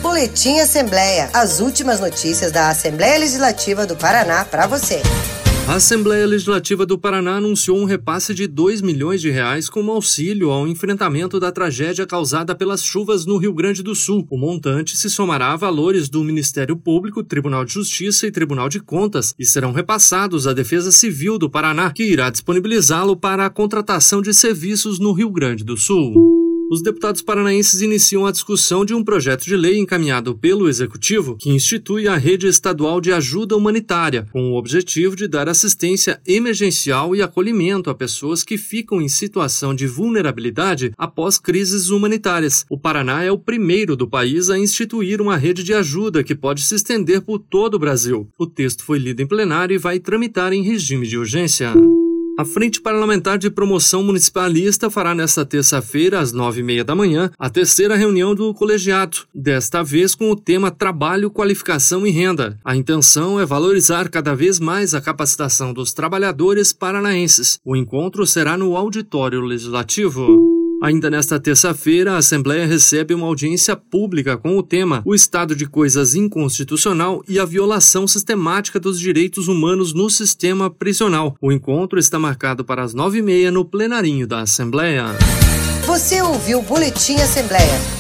Boletim Assembleia. As últimas notícias da Assembleia Legislativa do Paraná para você. A Assembleia Legislativa do Paraná anunciou um repasse de R$2 milhões como auxílio ao enfrentamento da tragédia causada pelas chuvas no Rio Grande do Sul. O montante se somará a valores do Ministério Público, Tribunal de Justiça e Tribunal de Contas e serão repassados à Defesa Civil do Paraná, que irá disponibilizá-lo para a contratação de serviços no Rio Grande do Sul. Os deputados paranaenses iniciam a discussão de um projeto de lei encaminhado pelo Executivo que institui a Rede Estadual de Ajuda Humanitária, com o objetivo de dar assistência emergencial e acolhimento a pessoas que ficam em situação de vulnerabilidade após crises humanitárias. O Paraná é o primeiro do país a instituir uma rede de ajuda que pode se estender por todo o Brasil. O texto foi lido em plenário e vai tramitar em regime de urgência. A Frente Parlamentar de Promoção Municipalista fará nesta terça-feira, às 9h30 da manhã, a terceira reunião do colegiado, desta vez com o tema Trabalho, Qualificação e Renda. A intenção é valorizar cada vez mais a capacitação dos trabalhadores paranaenses. O encontro será no Auditório Legislativo. Ainda nesta terça-feira, a Assembleia recebe uma audiência pública com o tema O Estado de Coisas Inconstitucional e a Violação Sistemática dos Direitos Humanos no Sistema Prisional. O encontro está marcado para as 9h30 no plenarinho da Assembleia. Você ouviu o Boletim Assembleia.